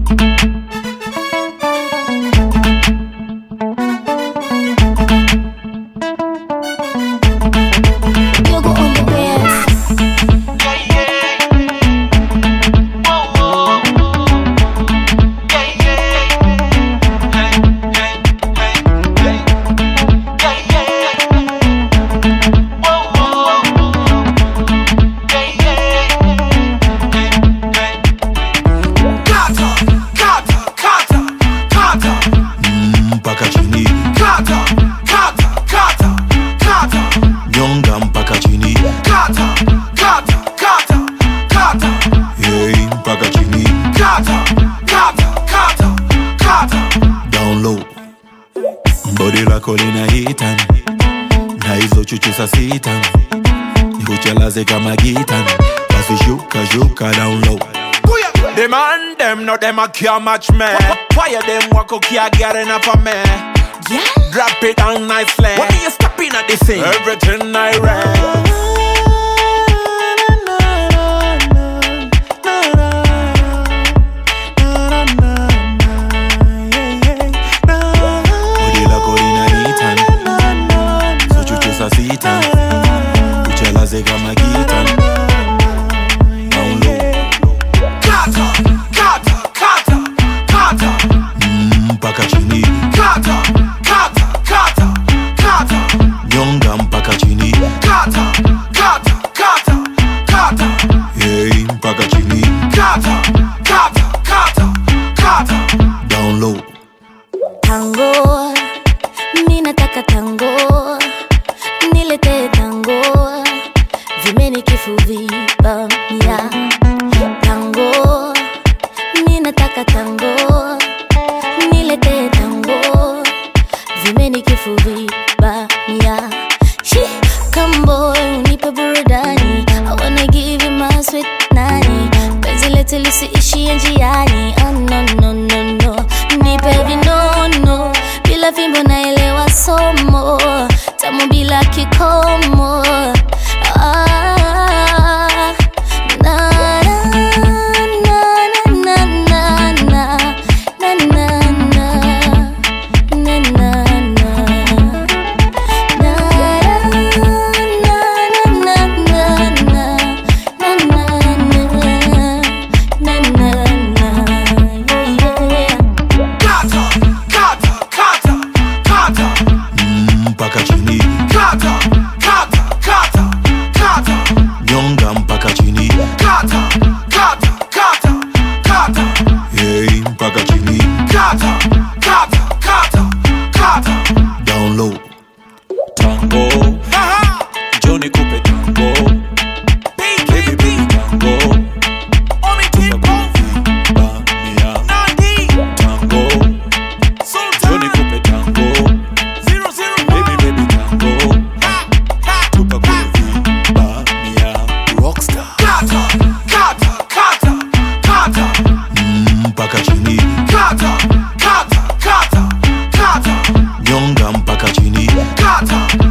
Body lako linaitana na hizo chuchu sa sitana, nikuchelaze kama gitana, basi shuka down low. Them and them, no them a can't match me. Fire them walk up can't get enough of me. Yeah. Drop it down nicely. When you step in at this thing, everything I read. Uchelaze kama gitana, down low. Kata mpaka chini. Kata Nyonga mpaka chini. Kata Hey, mpaka chini. Kata down low. Tango, ninataka tango, nilete tango, vimeni kifuvi bamia. Tango, ninataka tango, nilete tango, vimeni kifuvi bamia. Come boy, unipe burudani, I wanna give you my sweet nani. Penzi letu lisiishie njiani, oh no. Nipe vinono, bila fimbo naelewa somo, tamu bila kikomo. Mpaka chini. Kata Nyonga mpaka chini. Kata Hey, mpaka chini. Kata Down low. Tango, Johnny Coupe tango, baby tango, Omi Timpo, Bamia. Nandi, Tango, Johnny Coupe tango, 00 baby tango. Tupa kuvi, Bamia. Rockstar. Kata Mpaka chini. Kata Nyonga mpaka chini. Kata